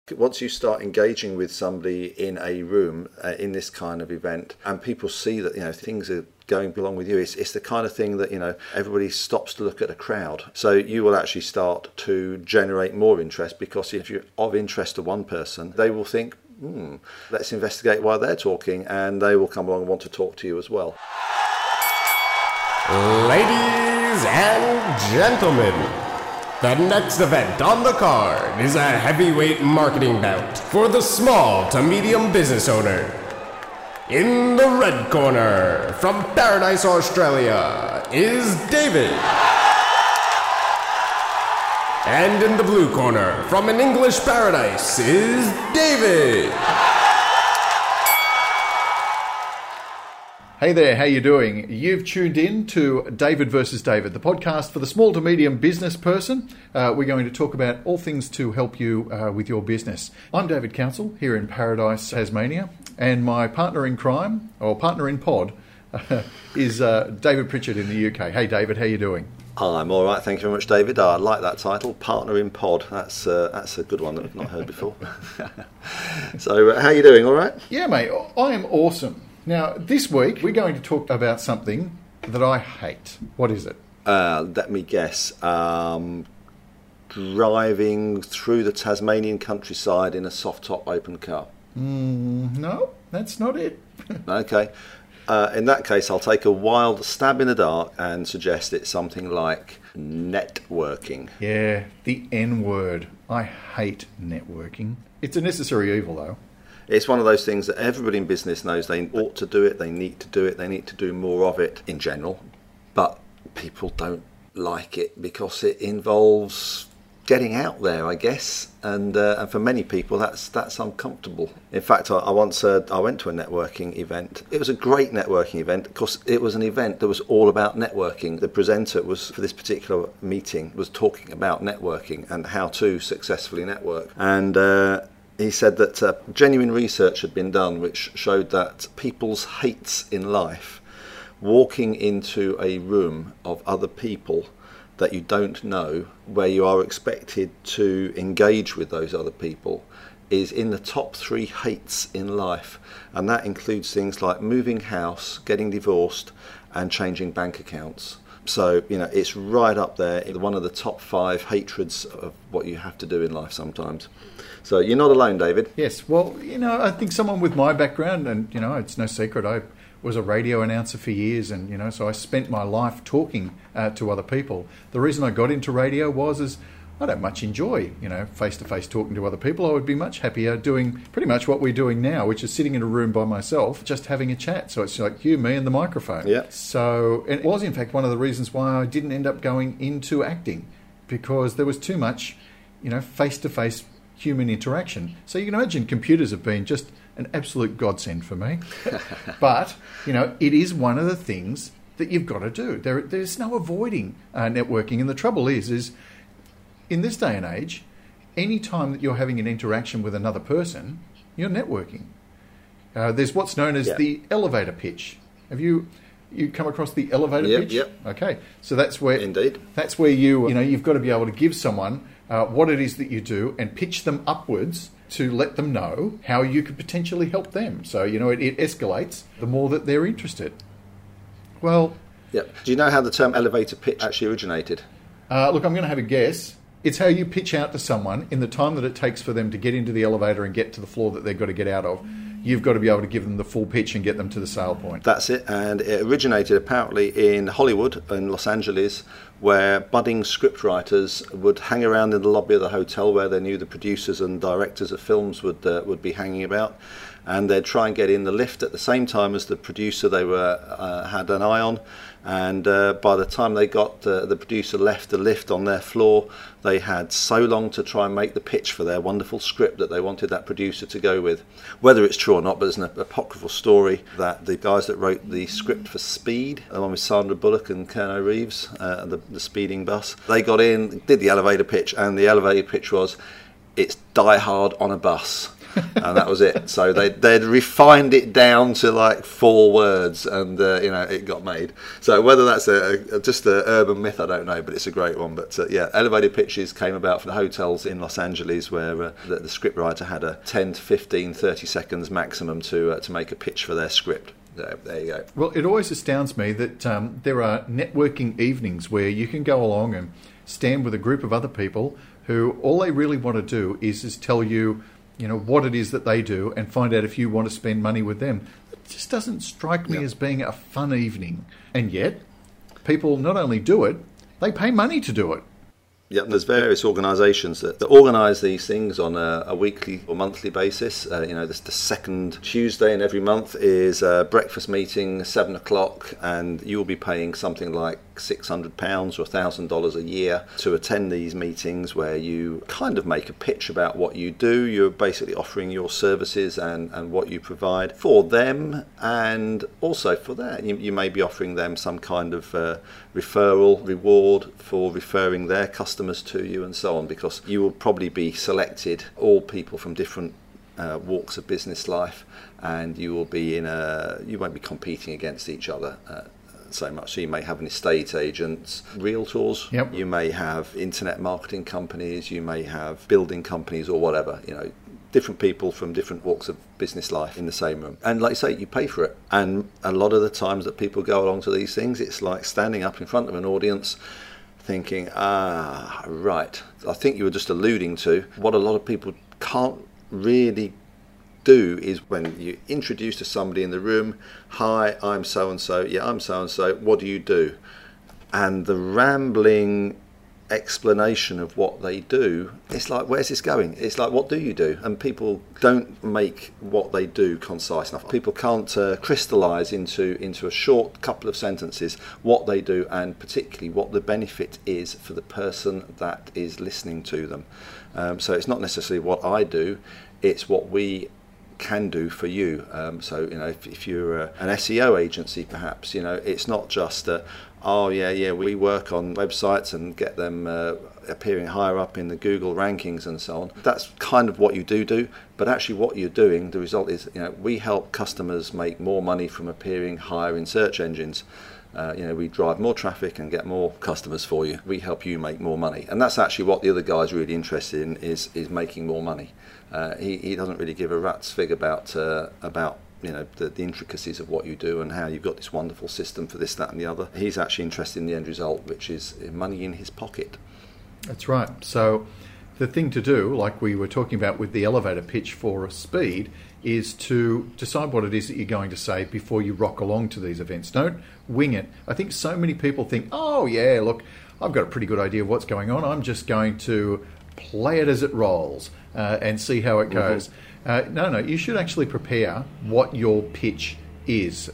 Once you start engaging with somebody in a room in this kind of event, and people see that things are going along with you, it's the kind of thing that everybody stops to look at a crowd. So you will actually start to generate more interest, because if you're of interest to one person, they will think, let's investigate why they're talking, and they will come along and want to talk to you as well. Ladies and gentlemen, the next event on the card is a heavyweight marketing bout for the small to medium business owner. In the red corner, from Paradise, Australia, is David. And in the blue corner, from an English paradise, is David. Hey there, how you doing? You've tuned in to David versus David, the podcast for the small to medium business person. We're going to talk about all things to help you with your business. I'm David Council here in Paradise, Tasmania, and my partner in crime, or partner in pod, is David Pritchard in the UK. Hey David, how you doing? I'm all right, thank you very much, David. I like that title, Partner in Pod. That's a good one that I've not heard before. So, how you doing? All right? Yeah, mate, I am awesome. Now, this week, we're going to talk about something that I hate. What is it? Let me guess. Driving through the Tasmanian countryside in a soft-top open car. No, that's not it. Okay. In that case, I'll take a wild stab in the dark and suggest it's something like networking. Yeah, the N word. I hate networking. It's a necessary evil, though. It's one of those things that everybody in business knows they ought to do it, they need to do it, they need to do more of it in general. But people don't like it because it involves getting out there, I guess. And for many people, that's uncomfortable. In fact, I once I went to a networking event. It was a great networking event because it was an event that was all about networking. The presenter was, for this particular meeting, was talking about networking and how to successfully network. And he said that genuine research had been done which showed that people's hates in life, walking into a room of other people that you don't know, where you are expected to engage with those other people, is in the top 3 hates in life. And that includes things like moving house, getting divorced, and changing bank accounts. So, it's right up there, one of the top 5 hatreds of what you have to do in life sometimes. So you're not alone, David. Yes, well, I think someone with my background, and, it's no secret, I was a radio announcer for years, and, so I spent my life talking to other people. The reason I got into radio was I don't much enjoy, face-to-face talking to other people. I would be much happier doing pretty much what we're doing now, which is sitting in a room by myself, just having a chat. So it's like you, me, and the microphone. Yeah. So it was, in fact, one of the reasons why I didn't end up going into acting, because there was too much, face-to-face human interaction. So you can imagine computers have been just an absolute godsend for me. But, it is one of the things that you've got to do. There's no avoiding networking. And the trouble is in this day and age, any time that you're having an interaction with another person, you're networking. There's what's known as the elevator pitch. Have you come across the elevator pitch? Yep. Okay. So that's where... Indeed. That's where you've got to be able to give someone what it is that you do and pitch them upwards to let them know how you could potentially help them. So, it escalates the more that they're interested. Well... Yep. Do you know how the term elevator pitch actually originated? Look, I'm going to have a guess. It's how you pitch out to someone in the time that it takes for them to get into the elevator and get to the floor that they've got to get out of. You've got to be able to give them the full pitch and get them to the sale point. That's it, and it originated apparently in Hollywood, in Los Angeles, where budding scriptwriters would hang around in the lobby of the hotel where they knew the producers and directors of films would be hanging about, and they'd try and get in the lift at the same time as the producer they had an eye on. And by the time they got the producer left the lift on their floor, they had so long to try and make the pitch for their wonderful script that they wanted that producer to go with. Whether it's true or not, but there's an apocryphal story that the guys that wrote the script for Speed, along with Sandra Bullock and Keanu Reeves, the speeding bus, they got in, did the elevator pitch, and the elevator pitch was, it's Die Hard on a bus. And that was it. So they'd refined it down to like 4 words, and it got made. So whether that's just an urban myth, I don't know, but it's a great one. But elevator pitches came about for the hotels in Los Angeles, where the scriptwriter had a 10 to 15, 30 seconds maximum to make a pitch for their script. So there you go. Well, it always astounds me that there are networking evenings where you can go along and stand with a group of other people who all they really want to do is tell you, what it is that they do and find out if you want to spend money with them. It just doesn't strike me as being a fun evening. And yet, people not only do it, they pay money to do it. Yeah, there's various organisations that organise these things on a weekly or monthly basis. The second Tuesday in every month is a breakfast meeting, 7 o'clock, and you'll be paying something like £600 or $1,000 a year to attend these meetings, where you kind of make a pitch about what you do. You're basically offering your services and what you provide for them, and also for that. You may be offering them some kind of referral reward for referring their customers to you, and so on, because you will probably be selected, all people from different walks of business life, and you won't be competing against each other so much. So you may have an estate agents, realtors, yep. You may have internet marketing companies, you may have building companies or whatever, different people from different walks of business life in the same room. And like you say, you pay for it. And a lot of the times that people go along to these things, it's like standing up in front of an audience thinking, right. I think you were just alluding to what a lot of people can't really do is when you introduce to somebody in the room, hi, I'm so-and-so, yeah, I'm so-and-so, what do you do? And the rambling explanation of what they do, it's like, where's this going? It's like, what do you do? And people don't make what they do concise enough. People can't crystallise into a short couple of sentences what they do, and particularly what the benefit is for the person that is listening to them. So it's not necessarily what I do, it's what we can do for you. If you're an SEO agency, perhaps, it's not just we work on websites and get them appearing higher up in the Google rankings and so on. That's kind of what you do, but actually what you're doing, the result is, we help customers make more money from appearing higher in search engines. We drive more traffic and get more customers for you. We help you make more money, and that's actually what the other guy's really interested in, is making more money. He doesn't really give a rat's fig about the intricacies of what you do and how you've got this wonderful system for this, that and the other. He's actually interested in the end result, which is money in his pocket. That's right. So the thing to do, like we were talking about with the elevator pitch for a speed, is to decide what it is that you're going to say before you rock along to these events. Don't wing it. I think so many people think, oh yeah, look, I've got a pretty good idea of what's going on. I'm just going to play it as it rolls and see how it goes. Mm-hmm. No, you should actually prepare what your pitch is.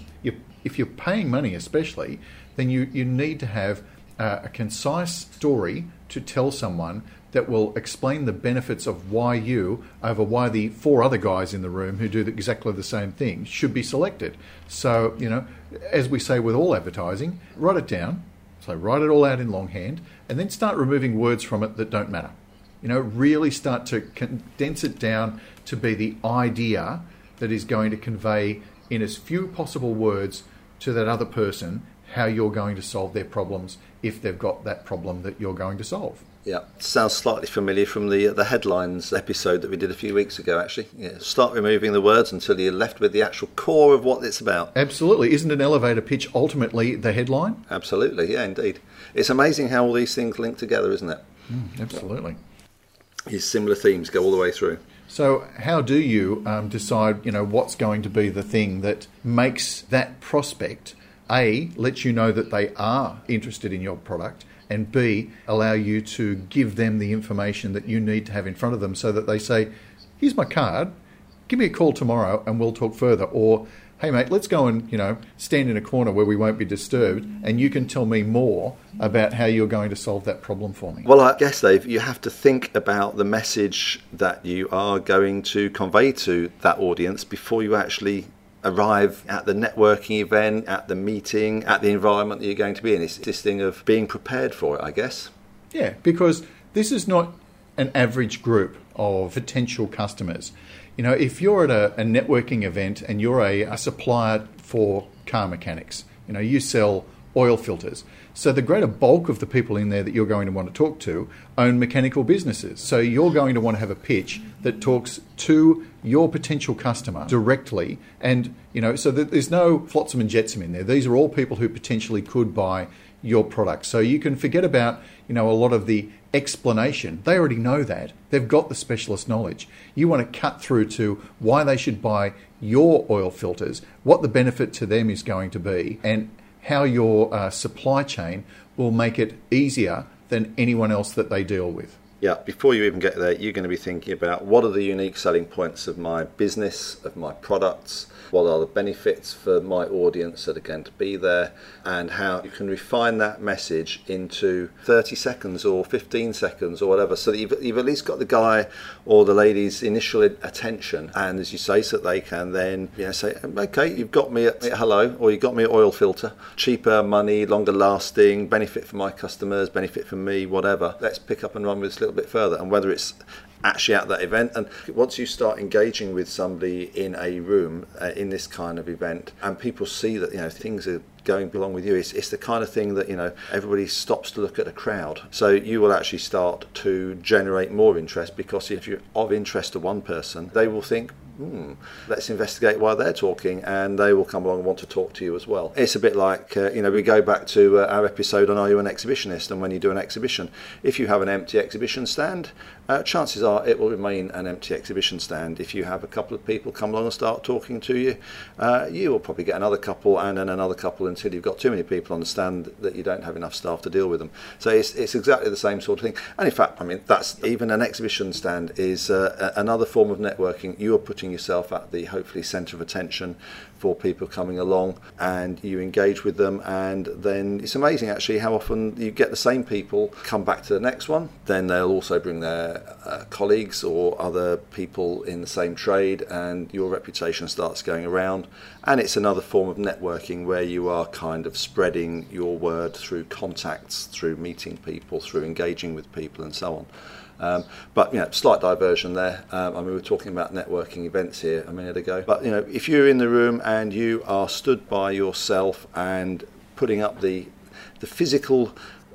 If you're paying money especially, then you need to have a concise story to tell someone that will explain the benefits of why you, over why the 4 other guys in the room who do exactly the same thing, should be selected. So, as we say with all advertising, write it down. So write it all out in longhand, and then start removing words from it that don't matter. Really start to condense it down to be the idea that is going to convey in as few possible words to that other person how you're going to solve their problems, if they've got that problem that you're going to solve. Yeah, sounds slightly familiar from the headlines episode that we did a few weeks ago, actually. Yeah, start removing the words until you're left with the actual core of what it's about. Absolutely. Isn't an elevator pitch ultimately the headline? Absolutely, yeah, indeed. It's amazing how all these things link together, isn't it? Absolutely. These similar themes go all the way through. So how do you decide, what's going to be the thing that makes that prospect, A, let you know that they are interested in your product, and B, allow you to give them the information that you need to have in front of them so that they say, here's my card, give me a call tomorrow and we'll talk further. Or, hey mate, let's go and, stand in a corner where we won't be disturbed and you can tell me more about how you're going to solve that problem for me. Well, I guess, Dave, you have to think about the message that you are going to convey to that audience before you actually arrive at the networking event, at the meeting, at the environment that you're going to be in. It's this thing of being prepared for it, I guess. Yeah, because this is not an average group of potential customers. If you're at a networking event and you're a supplier for car mechanics, you sell oil filters. So the greater bulk of the people in there that you're going to want to talk to own mechanical businesses. So you're going to want to have a pitch that talks to your potential customer directly. And, so that there's no flotsam and jetsam in there. These are all people who potentially could buy your product. So you can forget about, a lot of the explanation. They already know that. They've got the specialist knowledge. You want to cut through to why they should buy your oil filters, what the benefit to them is going to be, and how your supply chain will make it easier than anyone else that they deal with. Yeah, before you even get there, you're going to be thinking about what are the unique selling points of my business, of my products, what are the benefits for my audience that are going to be there, and how you can refine that message into 30 seconds or 15 seconds or whatever, so that you've at least got the guy or the lady's initial attention, and as you say, so that they can then say, okay, you've got me at hello, or you've got me at oil filter, cheaper, money, longer lasting, benefit for my customers, benefit for me, whatever. Let's pick up and run with this a little bit further. And whether it's actually at that event, and once you start engaging with somebody in a room in this kind of event, and people see that things are going along with you, it's the kind of thing that everybody stops to look at a crowd. So you will actually start to generate more interest, because if you're of interest to one person, they will think, let's investigate why they're talking, and they will come along and want to talk to you as well. It's a bit like, we go back to our episode on Are You an Exhibitionist? And when you do an exhibition, if you have an empty exhibition stand, chances are it will remain an empty exhibition stand. If you have a couple of people come along and start talking to you, you will probably get another couple and then another couple until you've got too many people on the stand that you don't have enough staff to deal with them. So it's exactly the same sort of thing. And in fact, that's even an exhibition stand is another form of networking. You are putting yourself at the hopefully centre of attention for people coming along, and you engage with them, and then it's amazing actually how often you get the same people come back to the next one. Then they'll also bring their colleagues or other people in the same trade, and your reputation starts going around, and it's another form of networking where you are kind of spreading your word through contacts, through meeting people, through engaging with people, and so on. But slight diversion there. We were talking about networking events here a minute ago. But if you're in the room and you are stood by yourself and putting up the physical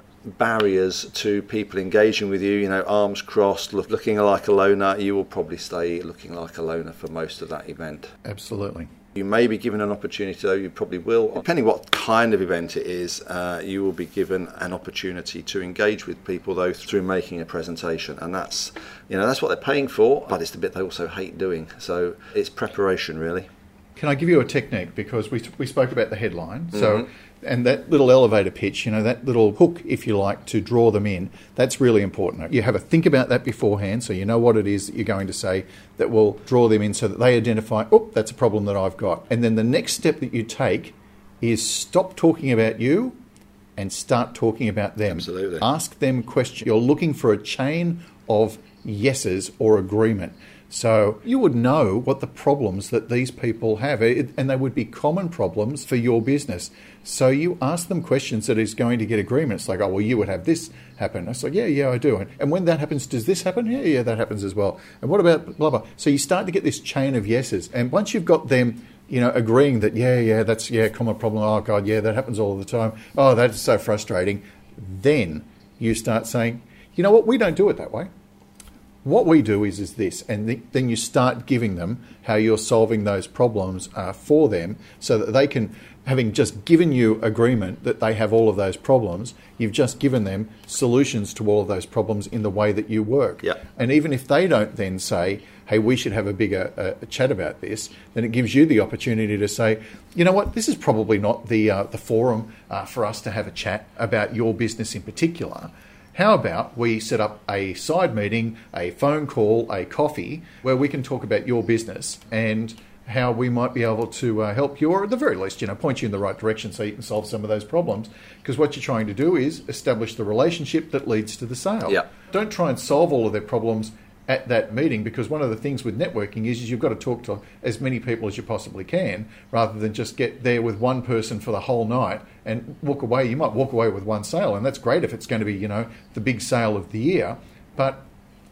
barriers to people engaging with you, arms crossed, looking like a loner, you will probably stay looking like a loner for most of that event. Absolutely. You may be given an opportunity, though, you probably will. Depending what kind of event it is, you will be given an opportunity to engage with people, though, through making a presentation. And that's what they're paying for, but it's the bit they also hate doing. So it's preparation, really. Can I give you a technique? Because we spoke about the headline. So, and that little elevator pitch, that little hook, if you like, to draw them in, that's really important. You have a think about that beforehand, so you know what it is that you're going to say that will draw them in, so that they identify, that's a problem that I've got. And then the next step that you take is stop talking about you and start talking about them. Absolutely. Ask them questions. You're looking for a chain of yeses or agreement. So you would know what the problems that these people have, and they would be common problems for your business. So you ask them questions that is going to get agreement. It's like, you would have this happen. It's like, yeah, I do. And when that happens, does this happen? Yeah, that happens as well. And what about blah, blah? So you start to get this chain of yeses. And once you've got them, agreeing that, that's a common problem. Oh, God, yeah, that happens all the time. Oh, that's so frustrating. Then you start saying, you know what, we don't do it that way. What we do is this, and then you start giving them how you're solving those problems for them, so that they can, having just given you agreement that they have all of those problems, you've just given them solutions to all of those problems in the way that you work. Yeah. And even if they don't then say, hey, we should have a bigger chat about this, then it gives you the opportunity to say, you know what, this is probably not the forum for us to have a chat about your business in particular. How about we set up a side meeting, a phone call, a coffee, where we can talk about your business and how we might be able to help you, or at the very least, point you in the right direction so you can solve some of those problems. Because what you're trying to do is establish the relationship that leads to the sale. Yeah. Don't try and solve all of their problems at that meeting, because one of the things with networking is you've got to talk to as many people as you possibly can, rather than just get there with one person for the whole night and walk away. You might walk away with one sale, and that's great if it's going to be, the big sale of the year. But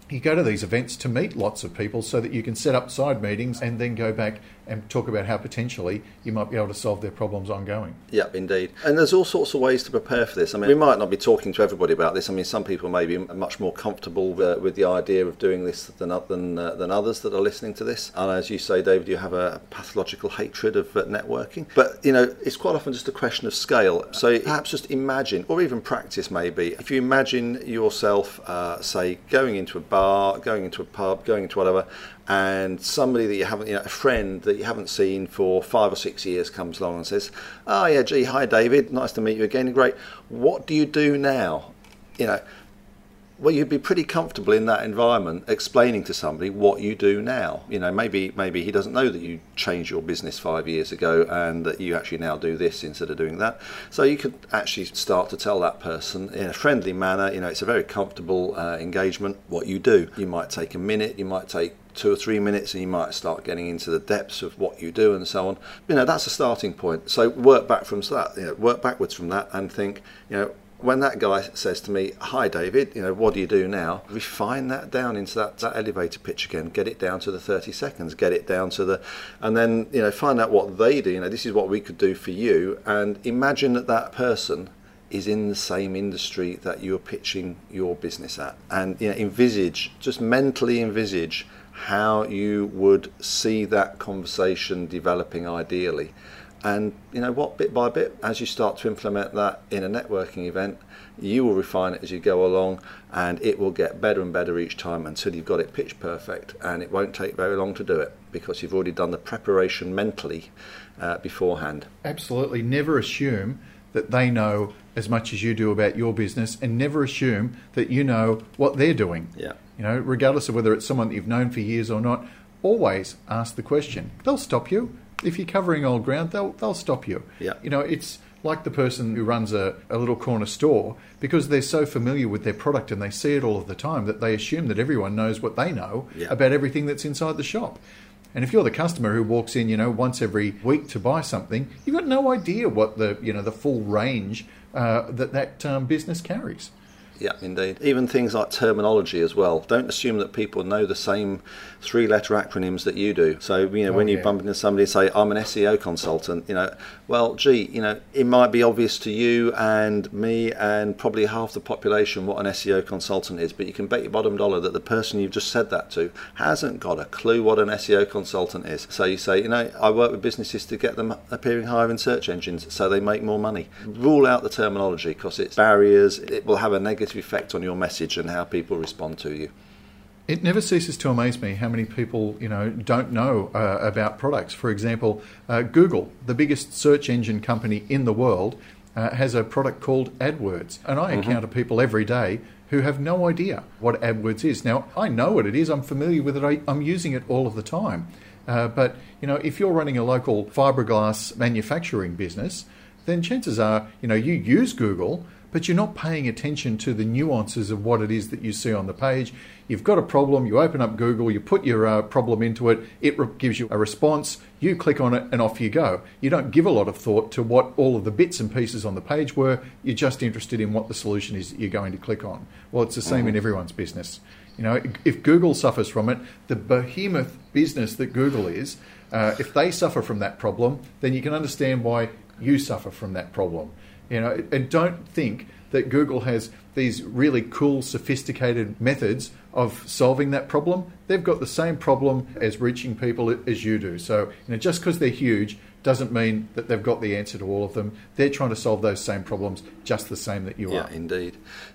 you go to these events to meet lots of people so that you can set up side meetings and then go back and talk about how potentially you might be able to solve their problems ongoing. Yeah, indeed. And there's all sorts of ways to prepare for this. I mean, we might not be talking to everybody about this. I mean, some people may be much more comfortable with the idea of doing this than others that are listening to this. And as you say, David, you have a pathological hatred of networking. But, it's quite often just a question of scale. So perhaps just imagine, or even practice maybe, if you imagine yourself, say, going into a bar, going into a pub, going into whatever, and somebody that you haven't, a friend that you haven't seen for 5 or 6 years comes along and says, "Oh yeah, gee, hi David, nice to meet you again, great. What do you do now?" Well, you'd be pretty comfortable in that environment explaining to somebody what you do now. Maybe he doesn't know that you changed your business 5 years ago and that you actually now do this instead of doing that. So you could actually start to tell that person in a friendly manner, it's a very comfortable engagement, what you do. You might take a minute, you might take 2 or 3 minutes, and you might start getting into the depths of what you do and so on. That's a starting point. So work back from that, work backwards from that and think, when that guy says to me, "Hi David, what do you do now?" refine that down into that elevator pitch again, get it down to the 30 seconds, get it down to and then, find out what they do. This is what we could do for you, and imagine that person is in the same industry that you're pitching your business at. And, just mentally envisage how you would see that conversation developing ideally. And bit by bit, as you start to implement that in a networking event, you will refine it as you go along, and it will get better and better each time until you've got it pitch perfect. And it won't take very long to do it because you've already done the preparation mentally beforehand. Absolutely. Never assume that they know as much as you do about your business, and never assume that you know what they're doing. Yeah. Regardless of whether it's someone that you've known for years or not, always ask the question. They'll stop you. If you're covering old ground, they'll stop you. Yeah. It's like the person who runs a little corner store, because they're so familiar with their product and they see it all of the time that they assume that everyone knows what they know about everything that's inside the shop. And if you're the customer who walks in, once every week to buy something, you've got no idea what the full range that business carries. Yeah, indeed. Even things like terminology as well. Don't assume that people know the same 3-letter acronyms that you do. So, when you bump into somebody and say, "I'm an SEO consultant," well, gee, it might be obvious to you and me and probably half the population what an SEO consultant is, but you can bet your bottom dollar that the person you've just said that to hasn't got a clue what an SEO consultant is. So you say, "I work with businesses to get them appearing higher in search engines so they make more money." Rule out the terminology because it's barriers. It will have a negative effect on your message and how people respond to you. It never ceases to amaze me how many people, don't know about products. For example, Google, the biggest search engine company in the world, has a product called AdWords. And I encounter people every day who have no idea what AdWords is. Now, I know what it is. I'm familiar with it. I'm using it all of the time. But, if you're running a local fiberglass manufacturing business, then chances are, you use Google, but you're not paying attention to the nuances of what it is that you see on the page. You've got a problem, you open up Google, you put your problem into it, it gives you a response, you click on it and off you go. You don't give a lot of thought to what all of the bits and pieces on the page were, you're just interested in what the solution is that you're going to click on. Well, it's the same in everyone's business. If Google suffers from it, the behemoth business that Google is, if they suffer from that problem, then you can understand why you suffer from that problem. And don't think that Google has these really cool, sophisticated methods of solving that problem. They've got the same problem as reaching people as you do. So, just because they're huge doesn't mean that they've got the answer to all of them. They're trying to solve those same problems just the same that you are. Yeah, indeed.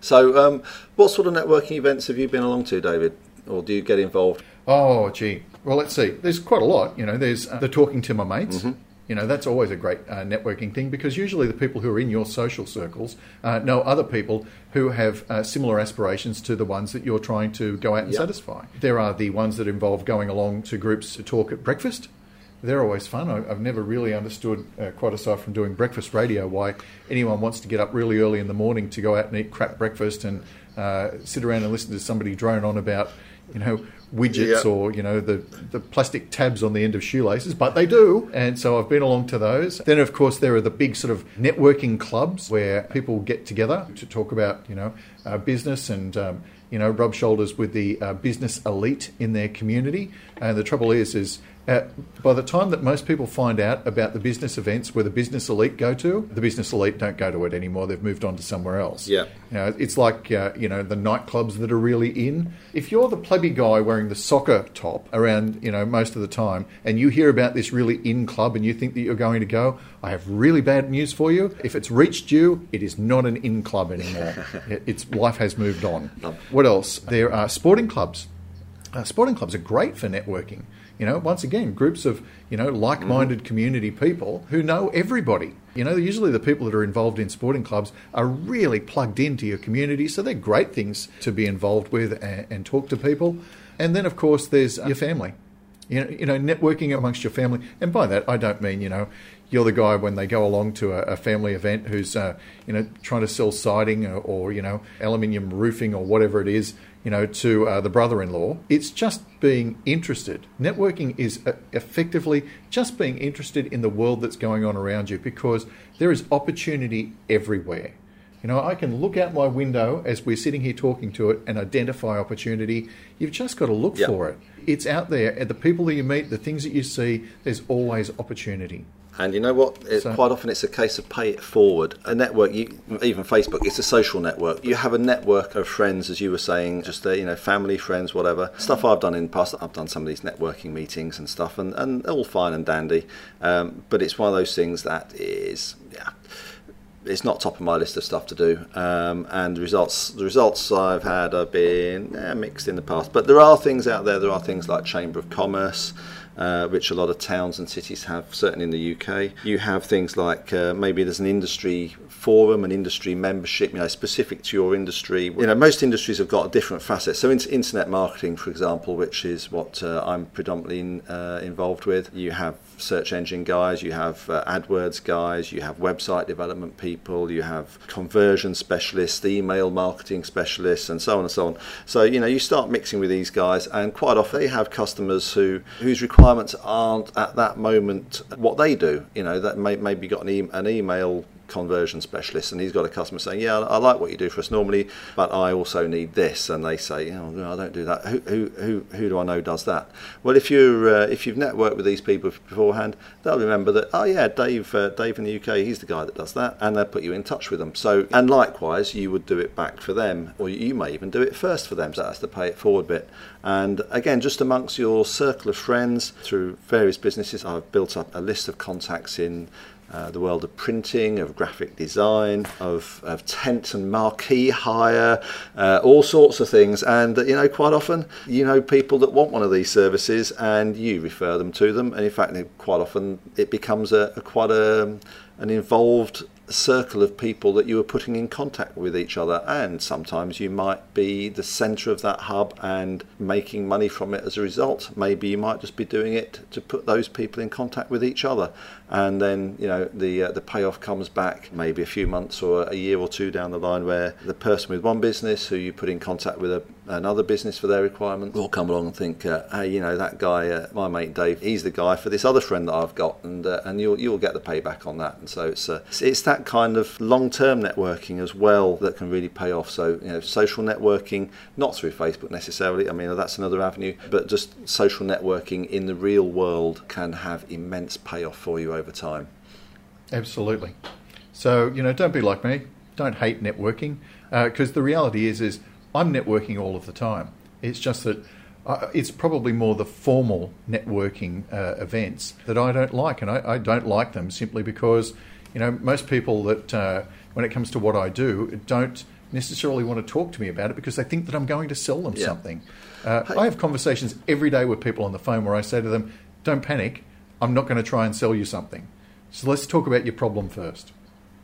So, what sort of networking events have you been along to, David? Or do you get involved? Oh, gee. Well, let's see. There's quite a lot. There's the Talking to My Mates. Mm-hmm. That's always a great networking thing, because usually the people who are in your social circles know other people who have similar aspirations to the ones that you're trying to go out and satisfy. There are the ones that involve going along to groups to talk at breakfast. They're always fun. I've never really understood, quite aside from doing breakfast radio, why anyone wants to get up really early in the morning to go out and eat crap breakfast and sit around and listen to somebody drone on about, widgets or, the plastic tabs on the end of shoelaces, but they do. And so I've been along to those. Then, of course, there are the big sort of networking clubs where people get together to talk about, business and, rub shoulders with the business elite in their community. And the trouble is by the time that most people find out about the business events where the business elite go to, the business elite don't go to it anymore. They've moved on to somewhere else. Yeah. It's like, the nightclubs that are really in. If you're the plebby guy wearing the soccer top around, most of the time, and you hear about this really in club and you think that you're going to go, I have really bad news for you. If it's reached you, it is not an in club anymore. Life has moved on. What else? There are sporting clubs. Sporting clubs are great for networking. Once again, groups of, like-minded community people who know everybody. Usually the people that are involved in sporting clubs are really plugged into your community, so they're great things to be involved with and talk to people. And then, of course, there's your family. Networking amongst your family. And by that, I don't mean, you're the guy when they go along to a family event who's, trying to sell siding or aluminium roofing or whatever it is, to the brother-in-law. It's just being interested. Networking is effectively just being interested in the world that's going on around you, because there is opportunity everywhere. I can look out my window as we're sitting here talking to it and identify opportunity. You've just got to look for it. It's out there. And the people that you meet, the things that you see, there's always opportunity. And you know what? Quite often it's a case of pay it forward. A network, even Facebook, it's a social network. You have a network of friends, as you were saying, just family, friends, whatever. Stuff I've done in the past, I've done some of these networking meetings and stuff, and all fine and dandy. But it's one of those things that is, it's not top of my list of stuff to do. And the results I've had have been mixed in the past. But there are things out there. There are things like Chamber of Commerce, which a lot of towns and cities have, certainly in the UK. You have things like maybe there's an industry forum, an industry membership, specific to your industry. Most industries have got a different facet. So internet marketing, for example, which is what I'm predominantly involved with. You have search engine guys, you have AdWords guys, you have website development people, you have conversion specialists, email marketing specialists, and so on and so on. So, you start mixing with these guys, and quite often they have customers whose requirements aren't at that moment what they do. That maybe got an email conversion specialist, and he's got a customer saying, yeah, I like what you do for us normally, but I also need this, and they say, no, I don't do that. Who do I know does that? Well, if you've networked with these people beforehand, they'll remember that, oh yeah, Dave in the UK, he's the guy that does that, and they'll put you in touch with them. So, and likewise, you would do it back for them, or you may even do it first for them. So that's the pay it forward bit. And again, just amongst your circle of friends through various businesses, I've built up a list of contacts in the world of printing, of graphic design, of tent and marquee hire, all sorts of things. And quite often people that want one of these services, and you refer them to them. And in fact, quite often it becomes quite an involved circle of people that you are putting in contact with each other, and sometimes you might be the centre of that hub and making money from it as a result. Maybe you might just be doing it to put those people in contact with each other, and then the payoff comes back maybe a few months or a year or two down the line, where the person with one business who you put in contact with another business for their requirement will come along and think, hey, that guy, my mate Dave, he's the guy for this other friend that I've got, and you'll get the payback on that. And so it's that kind of long-term networking as well that can really pay off. So social networking, not through Facebook necessarily, I mean that's another avenue, but just social networking in the real world can have immense payoff for you over time. Absolutely. So don't be like me, don't hate networking, because the reality is I'm networking all of the time. It's just that it's probably more the formal networking events that I don't like, and I don't like them simply because most people that, when it comes to what I do, don't necessarily want to talk to me about it because they think that I'm going to sell them something. I have conversations every day with people on the phone where I say to them, don't panic, I'm not going to try and sell you something. So let's talk about your problem first.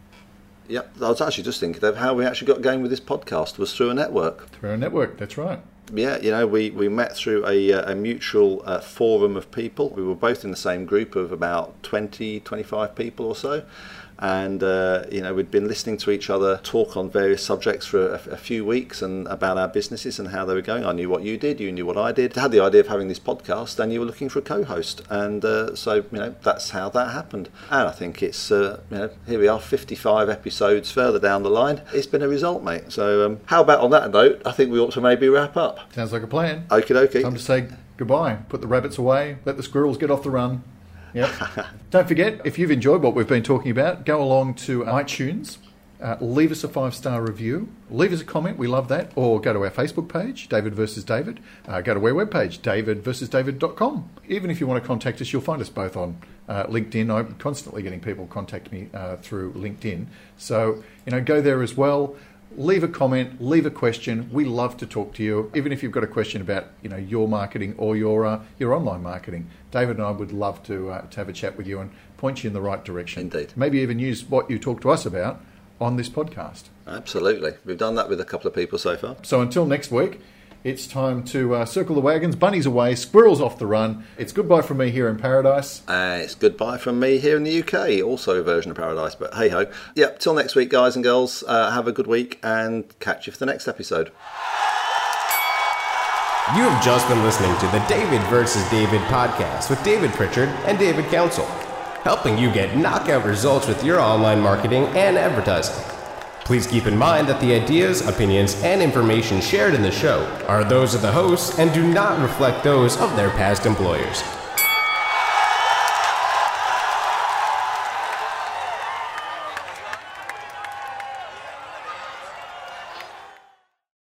Yeah, I was actually just thinking of how we actually got going with this podcast was through a network. Through a network, that's right. Yeah, we met through a mutual forum of people. We were both in the same group of about 20, 25 people or so. and we'd been listening to each other talk on various subjects for a few weeks and about our businesses and how they were going. I knew what you did, you knew what I did. I had the idea of having this podcast, and you were looking for a co-host, and so that's how that happened. And I think it's here we are, 55 episodes further down the line. It's been a result, mate. So how about on that note, I think we ought to maybe wrap up. Sounds like a plan. Okie dokie. Time to say goodbye. Put the rabbits away. Let the squirrels get off the run. Yep. Don't forget, if you've enjoyed what we've been talking about, go along to iTunes, leave us a 5-star review, leave us a comment, we love that, or go to our Facebook page, David vs. David, go to our webpage, davidvsdavid.com. Even if you want to contact us, you'll find us both on LinkedIn. I'm constantly getting people contact me through LinkedIn. So, go there as well. Leave a comment, leave a question. We love to talk to you, even if you've got a question about your marketing or your online marketing. David and I would love to have a chat with you and point you in the right direction. Indeed. Maybe even use what you talk to us about on this podcast. Absolutely. We've done that with a couple of people so far. So until next week, it's time to circle the wagons, bunnies away, squirrels off the run. It's goodbye from me here in Paradise. It's goodbye from me here in the UK, also a version of Paradise, but hey-ho. Yep, till next week, guys and girls. Have a good week and catch you for the next episode. You have just been listening to the David vs. David podcast with David Pritchard and David Council, helping you get knockout results with your online marketing and advertising. Please keep in mind that the ideas, opinions, and information shared in the show are those of the hosts and do not reflect those of their past employers.